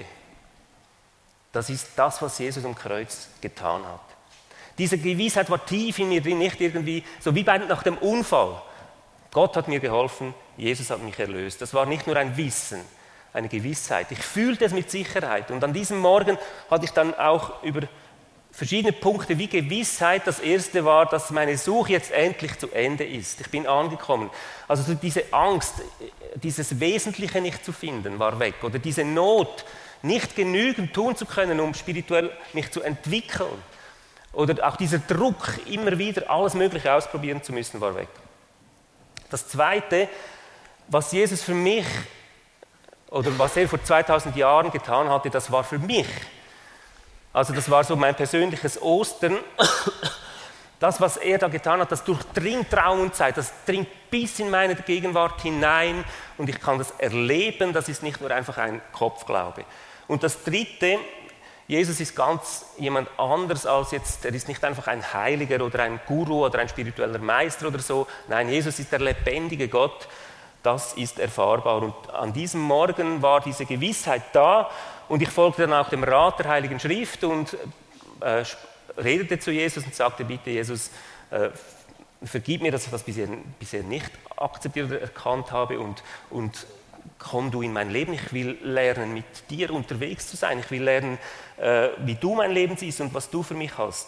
das ist das, was Jesus am Kreuz getan hat. Diese Gewissheit war tief in mir drin, nicht irgendwie, so wie bei, nach dem Unfall. Gott hat mir geholfen, Jesus hat mich erlöst. Das war nicht nur ein Wissen, eine Gewissheit. Ich fühlte es mit Sicherheit. Und an diesem Morgen hatte ich dann auch über verschiedene Punkte wie Gewissheit. Das erste war, dass meine Suche jetzt endlich zu Ende ist. Ich bin angekommen. Also diese Angst, dieses Wesentliche nicht zu finden, war weg. Oder diese Not, nicht genügend tun zu können, um spirituell mich zu entwickeln. Oder auch dieser Druck, immer wieder alles Mögliche ausprobieren zu müssen, war weg. Das Zweite, was Jesus für mich, oder was er vor zweitausend Jahren getan hatte, das war für mich. Also das war so mein persönliches Ostern. Das, was er da getan hat, das durchdringt Raum und Zeit, das dringt bis in meine Gegenwart hinein und ich kann das erleben, das ist nicht nur einfach ein Kopfglaube. Und das Dritte, Jesus ist ganz jemand anders als jetzt, er ist nicht einfach ein Heiliger oder ein Guru oder ein spiritueller Meister oder so. Nein, Jesus ist der lebendige Gott, das ist erfahrbar. Und an diesem Morgen war diese Gewissheit da und ich folgte dann auch dem Rat der Heiligen Schrift und äh, redete zu Jesus und sagte, bitte Jesus, äh, vergib mir, dass ich das bisher, bisher nicht akzeptiert oder erkannt habe und, und komm du in mein Leben, ich will lernen, mit dir unterwegs zu sein, ich will lernen, äh, wie du mein Leben siehst und was du für mich hast.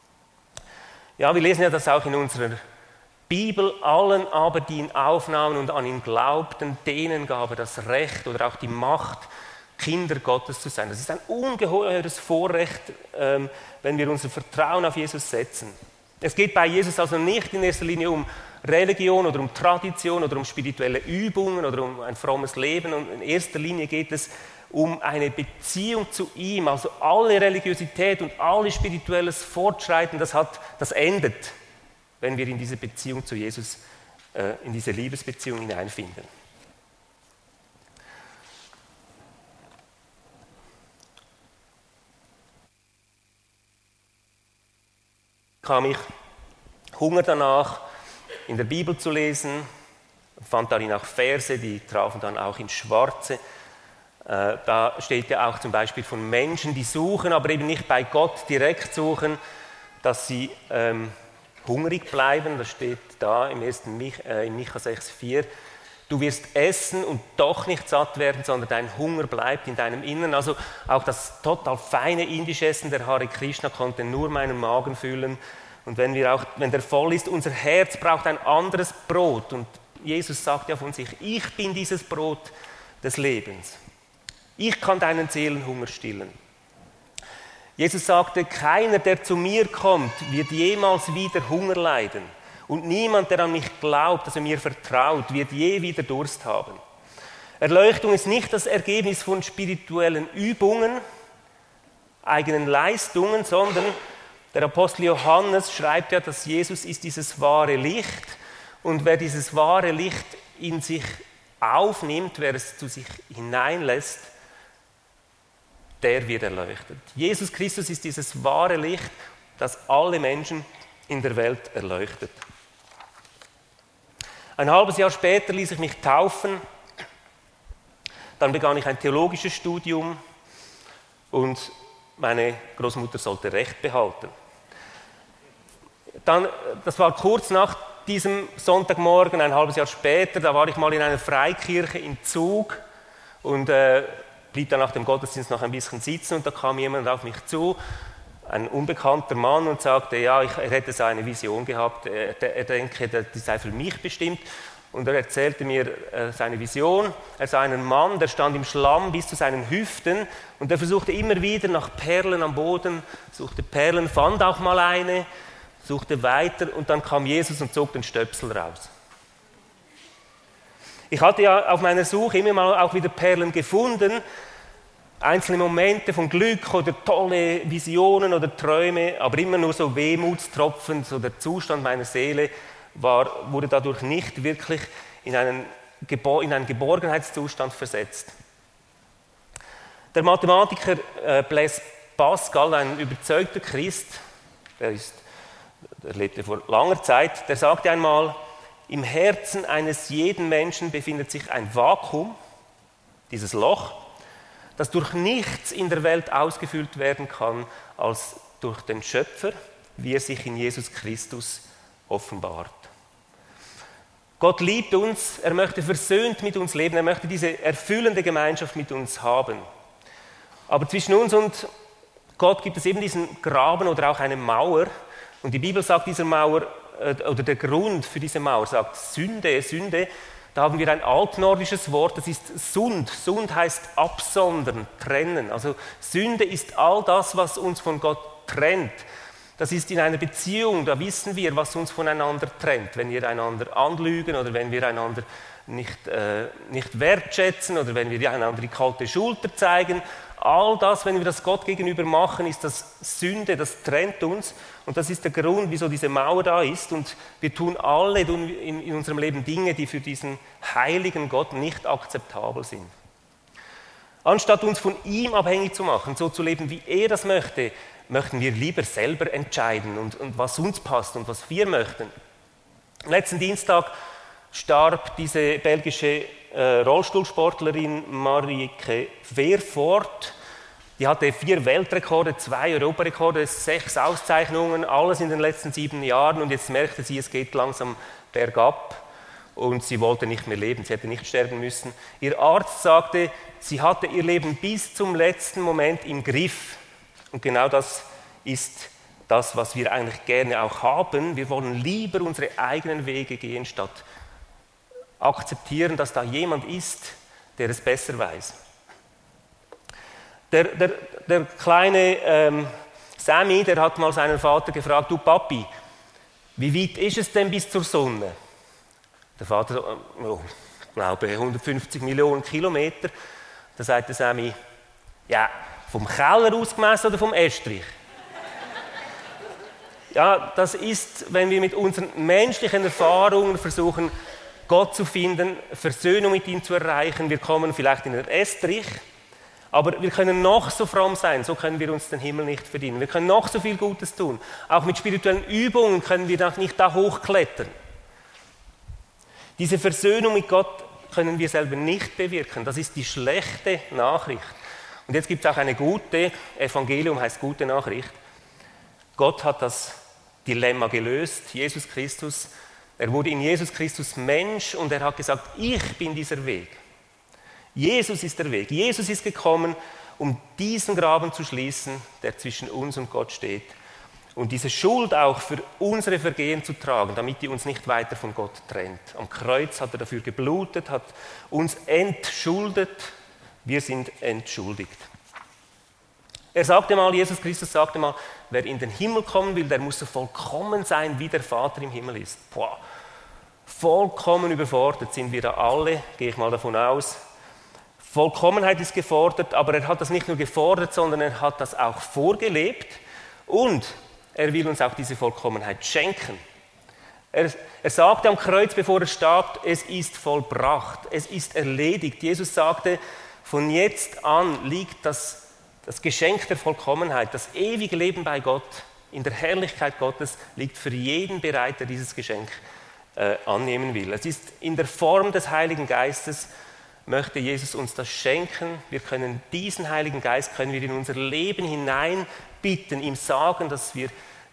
Ja, wir lesen ja das auch in unserer Bibel, allen aber, die ihn aufnahmen und an ihn glaubten, denen gab er das Recht oder auch die Macht, Kinder Gottes zu sein. Das ist ein ungeheures Vorrecht, ähm, wenn wir unser Vertrauen auf Jesus setzen. Es geht bei Jesus also nicht in erster Linie um Religion oder um Tradition oder um spirituelle Übungen oder um ein frommes Leben. Und in erster Linie geht es um eine Beziehung zu ihm. Also alle Religiosität und alles spirituelles Fortschreiten, das, hat, das endet, wenn wir in diese Beziehung zu Jesus, äh, in diese Liebesbeziehung hineinfinden. Kam ich Hunger danach, in der Bibel zu lesen, fand darin auch Verse, die trafen dann auch ins Schwarze. Äh, da steht ja auch zum Beispiel von Menschen, die suchen, aber eben nicht bei Gott direkt suchen, dass sie ähm, hungrig bleiben. Das steht da im ersten Mich, äh, in Micha sechs vier. Du wirst essen und doch nicht satt werden, sondern dein Hunger bleibt in deinem Innern. Also auch das total feine indische Essen der Hare Krishna konnte nur meinen Magen füllen. Und wenn, wir auch, wenn der voll ist, unser Herz braucht ein anderes Brot. Und Jesus sagt ja von sich, ich bin dieses Brot des Lebens. Ich kann deinen Seelenhunger stillen. Jesus sagte, keiner, der zu mir kommt, wird jemals wieder Hunger leiden. Und niemand, der an mich glaubt, also mir vertraut, wird je wieder Durst haben. Erleuchtung ist nicht das Ergebnis von spirituellen Übungen, eigenen Leistungen, sondern der Apostel Johannes schreibt ja, dass Jesus ist dieses wahre Licht. Und wer dieses wahre Licht in sich aufnimmt, wer es zu sich hineinlässt, der wird erleuchtet. Jesus Christus ist dieses wahre Licht, das alle Menschen in der Welt erleuchtet. Ein halbes Jahr später ließ ich mich taufen. Dann begann ich ein theologisches Studium und meine Großmutter sollte Recht behalten. dann, das war kurz nach diesem Sonntagmorgen, ein halbes Jahr später, da war ich mal in einer Freikirche in Zug und äh, blieb dann nach dem Gottesdienst noch ein bisschen sitzen und da kam jemand auf mich zu, ein unbekannter Mann, und sagte, ja, ich, er hätte so eine Vision gehabt, er, er denke, die sei für mich bestimmt. Und er erzählte mir äh, seine Vision. Er sah einen Mann, der stand im Schlamm bis zu seinen Hüften und er versuchte immer wieder nach Perlen am Boden, suchte Perlen, fand auch mal eine, suchte weiter und dann kam Jesus und zog den Stöpsel raus. Ich hatte ja auf meiner Suche immer mal auch wieder Perlen gefunden, einzelne Momente von Glück oder tolle Visionen oder Träume, aber immer nur so Wehmutstropfen, so der Zustand meiner Seele war, wurde dadurch nicht wirklich in einen, in einen Geborgenheitszustand versetzt. Der Mathematiker äh, Blaise Pascal, ein überzeugter Christ, der, ist, der lebte vor langer Zeit, der sagte einmal, im Herzen eines jeden Menschen befindet sich ein Vakuum, dieses Loch, das durch nichts in der Welt ausgefüllt werden kann, als durch den Schöpfer, wie er sich in Jesus Christus offenbart. Gott liebt uns, er möchte versöhnt mit uns leben, er möchte diese erfüllende Gemeinschaft mit uns haben. Aber zwischen uns und Gott gibt es eben diesen Graben oder auch eine Mauer. Und die Bibel sagt dieser Mauer, oder der Grund für diese Mauer sagt Sünde, Sünde. Da haben wir ein altnordisches Wort, das ist Sund. Sund heißt absondern, trennen. Also Sünde ist all das, was uns von Gott trennt. Das ist in einer Beziehung, da wissen wir, was uns voneinander trennt. Wenn wir einander anlügen oder wenn wir einander nicht, äh, nicht wertschätzen oder wenn wir einander die kalte Schulter zeigen. All das, wenn wir das Gott gegenüber machen, ist das Sünde, das trennt uns. Und das ist der Grund, wieso diese Mauer da ist. Und wir tun alle in, in unserem Leben Dinge, die für diesen heiligen Gott nicht akzeptabel sind. Anstatt uns von ihm abhängig zu machen, so zu leben, wie er das möchte, möchten wir lieber selber entscheiden und, und was uns passt und was wir möchten. Letzten Dienstag starb diese belgische äh, Rollstuhlsportlerin Marieke Vervoort. Die hatte vier Weltrekorde, zwei Europarekorde, sechs Auszeichnungen, alles in den letzten sieben Jahren und jetzt merkte sie, es geht langsam bergab und sie wollte nicht mehr leben, sie hätte nicht sterben müssen. Ihr Arzt sagte, sie hatte ihr Leben bis zum letzten Moment im Griff. Und genau das ist das, was wir eigentlich gerne auch haben. Wir wollen lieber unsere eigenen Wege gehen, statt akzeptieren, dass da jemand ist, der es besser weiß. Der, der, der kleine ähm, Sammy, der hat mal seinen Vater gefragt, du Papi, wie weit ist es denn bis zur Sonne? Der Vater so, oh, ich glaube hundertfünfzig Millionen Kilometer. Da sagte Sammy, ja, vom Keller ausgemessen oder vom Estrich? Ja, das ist, wenn wir mit unseren menschlichen Erfahrungen versuchen, Gott zu finden, Versöhnung mit ihm zu erreichen. Wir kommen vielleicht in den Estrich, aber wir können noch so fromm sein, so können wir uns den Himmel nicht verdienen. Wir können noch so viel Gutes tun. Auch mit spirituellen Übungen können wir nicht da hochklettern. Diese Versöhnung mit Gott können wir selber nicht bewirken. Das ist die schlechte Nachricht. Und jetzt gibt es auch eine gute, Evangelium heißt gute Nachricht. Gott hat das Dilemma gelöst, Jesus Christus. Er wurde in Jesus Christus Mensch und er hat gesagt, ich bin dieser Weg. Jesus ist der Weg. Jesus ist gekommen, um diesen Graben zu schließen, der zwischen uns und Gott steht. Und diese Schuld auch für unsere Vergehen zu tragen, damit die uns nicht weiter von Gott trennt. Am Kreuz hat er dafür geblutet, hat uns entschuldet. Wir sind entschuldigt. Er sagte mal, Jesus Christus sagte mal, wer in den Himmel kommen will, der muss so vollkommen sein, wie der Vater im Himmel ist. Boah. Vollkommen überfordert sind wir da alle, gehe ich mal davon aus. Vollkommenheit ist gefordert, aber er hat das nicht nur gefordert, sondern er hat das auch vorgelebt und er will uns auch diese Vollkommenheit schenken. Er, er sagte am Kreuz, bevor er starb, es ist vollbracht, es ist erledigt. Jesus sagte, von jetzt an liegt das, das Geschenk der Vollkommenheit, das ewige Leben bei Gott, in der Herrlichkeit Gottes, liegt für jeden bereit, der dieses Geschenk äh, annehmen will. Es ist in der Form des Heiligen Geistes, möchte Jesus uns das schenken. Wir können diesen Heiligen Geist, können wir in unser Leben hinein bitten, ihm sagen, dass wir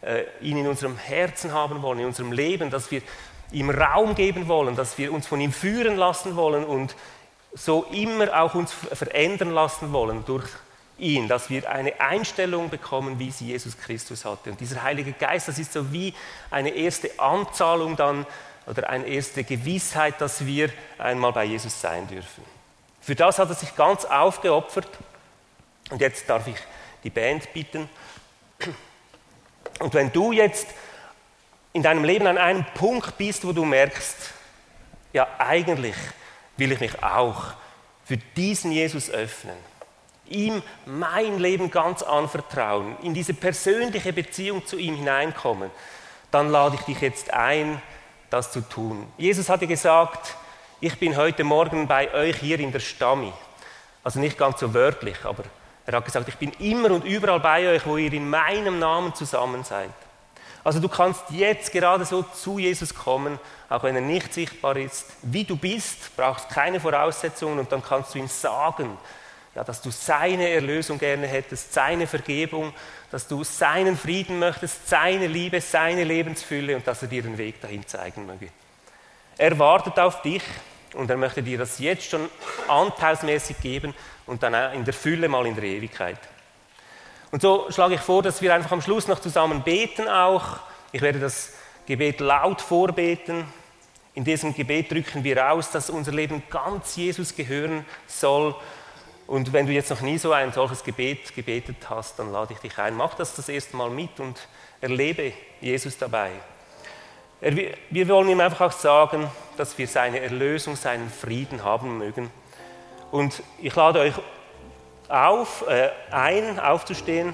äh, ihn in unserem Herzen haben wollen, in unserem Leben, dass wir ihm Raum geben wollen, dass wir uns von ihm führen lassen wollen und so immer auch uns verändern lassen wollen durch ihn, dass wir eine Einstellung bekommen, wie sie Jesus Christus hatte. Und dieser Heilige Geist, das ist so wie eine erste Anzahlung dann oder eine erste Gewissheit, dass wir einmal bei Jesus sein dürfen. Für das hat er sich ganz aufgeopfert. Und jetzt darf ich die Band bitten. Und wenn du jetzt in deinem Leben an einem Punkt bist, wo du merkst, ja, eigentlich will ich mich auch für diesen Jesus öffnen, ihm mein Leben ganz anvertrauen, in diese persönliche Beziehung zu ihm hineinkommen, dann lade ich dich jetzt ein, das zu tun. Jesus hatte gesagt, ich bin heute Morgen bei euch hier in der Stami. Also nicht ganz so wörtlich, aber er hat gesagt, ich bin immer und überall bei euch, wo ihr in meinem Namen zusammen seid. Also du kannst jetzt gerade so zu Jesus kommen, auch wenn er nicht sichtbar ist. Wie du bist, brauchst keine Voraussetzungen und dann kannst du ihm sagen, ja, dass du seine Erlösung gerne hättest, seine Vergebung, dass du seinen Frieden möchtest, seine Liebe, seine Lebensfülle und dass er dir den Weg dahin zeigen möge. Er wartet auf dich und er möchte dir das jetzt schon anteilsmäßig geben und dann in der Fülle mal in der Ewigkeit. Und so schlage ich vor, dass wir einfach am Schluss noch zusammen beten auch. Ich werde das Gebet laut vorbeten. In diesem Gebet drücken wir aus, dass unser Leben ganz Jesus gehören soll. Und wenn du jetzt noch nie so ein solches Gebet gebetet hast, dann lade ich dich ein. Mach das das erste Mal mit und erlebe Jesus dabei. Wir wollen ihm einfach auch sagen, dass wir seine Erlösung, seinen Frieden haben mögen. Und ich lade euch auf, äh, ein, aufzustehen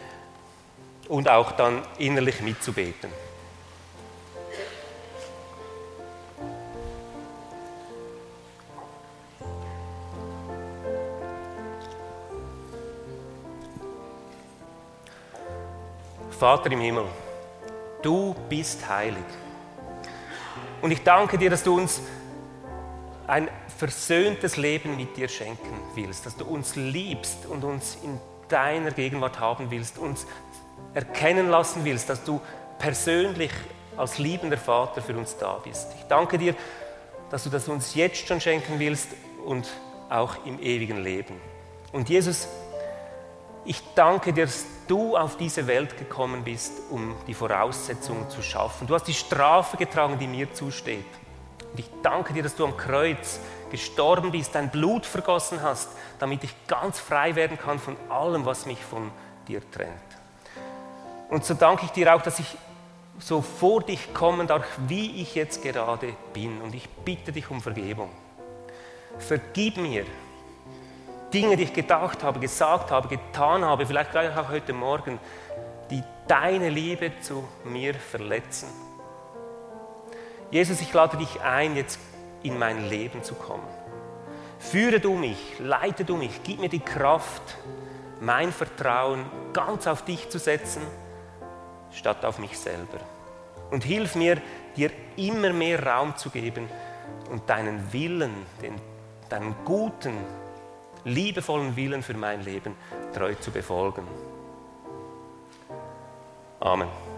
und auch dann innerlich mitzubeten. Vater im Himmel, du bist heilig. Und ich danke dir, dass du uns ein versöhntes Leben mit dir schenken willst, dass du uns liebst und uns in deiner Gegenwart haben willst, uns erkennen lassen willst, dass du persönlich als liebender Vater für uns da bist. Ich danke dir, dass du das uns jetzt schon schenken willst und auch im ewigen Leben. Und Jesus, ich danke dir, dass du auf diese Welt gekommen bist, um die Voraussetzungen zu schaffen. Du hast die Strafe getragen, die mir zusteht. Und ich danke dir, dass du am Kreuz gestorben bist, dein Blut vergossen hast, damit ich ganz frei werden kann von allem, was mich von dir trennt. Und so danke ich dir auch, dass ich so vor dich kommen darf, wie ich jetzt gerade bin. Und ich bitte dich um Vergebung. Vergib mir Dinge, die ich gedacht habe, gesagt habe, getan habe, vielleicht gleich auch heute Morgen, die deine Liebe zu mir verletzen. Jesus, ich lade dich ein, jetzt in mein Leben zu kommen. Führe du mich, leite du mich, gib mir die Kraft, mein Vertrauen ganz auf dich zu setzen, statt auf mich selber. Und hilf mir, dir immer mehr Raum zu geben und deinen Willen, den, deinen guten, liebevollen Willen für mein Leben treu zu befolgen. Amen.